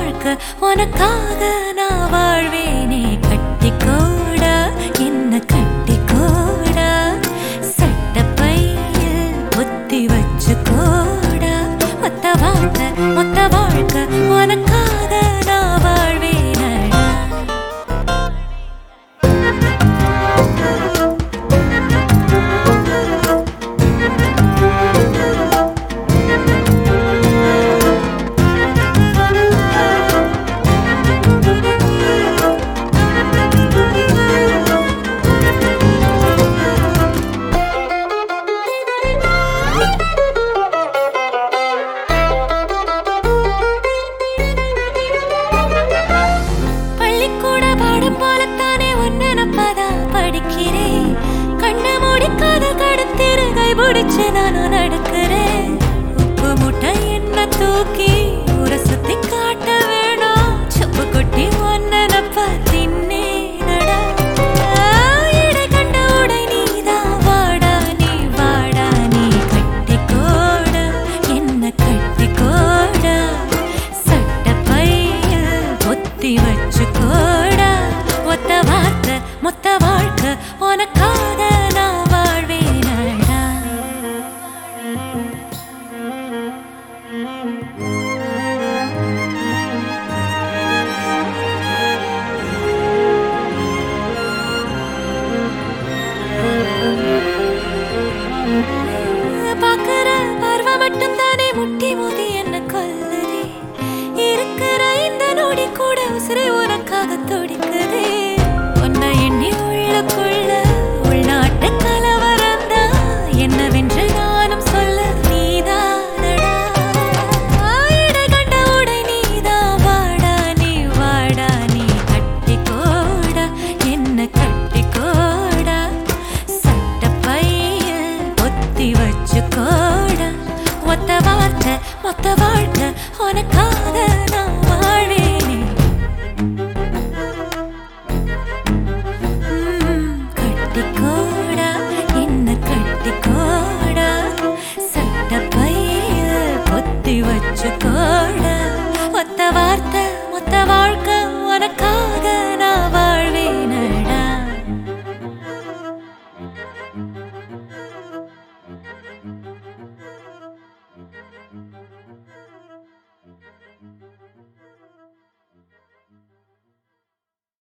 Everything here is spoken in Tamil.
வாழ்க்கை உனக்காக நான் வாழ்வேனே. கட்டிக்கோடா என்ன கட்டிக்கோடா, சட்டப்பையில் புத்தி வச்சுக்கோடா. மொத்த வாழ்க்கை உனக்காக நான் வாழ்வேனடா. கண்ண முடிக்காத கடத்திரு கைபிடிச்சு நானும் நடக்கிறேன். உப்பு முட்டை என்ன தூக்கி ஊரை சுத்தி காட்ட வேணும். சொப்பு கொட்டி ஒன்னப்ப தின்னேனடா. இடை கண்ட உடை நீதான் வாடா நீ கட்டிக்கோடா என்ன கட்டிக்கோடா. சட்டப்பைய பொத்தி வச்சுக்கோடா. மொத்த வாழ்க்கை உனக்காக நான் வாழ்வேனடா. பாக்குற பார்வை மட்டும் தானே முட்டி மோதி என்ன கொல்லுதே. இருக்கிற இந்த நொடி கூட உசிரை உனக்காக துடிக்க.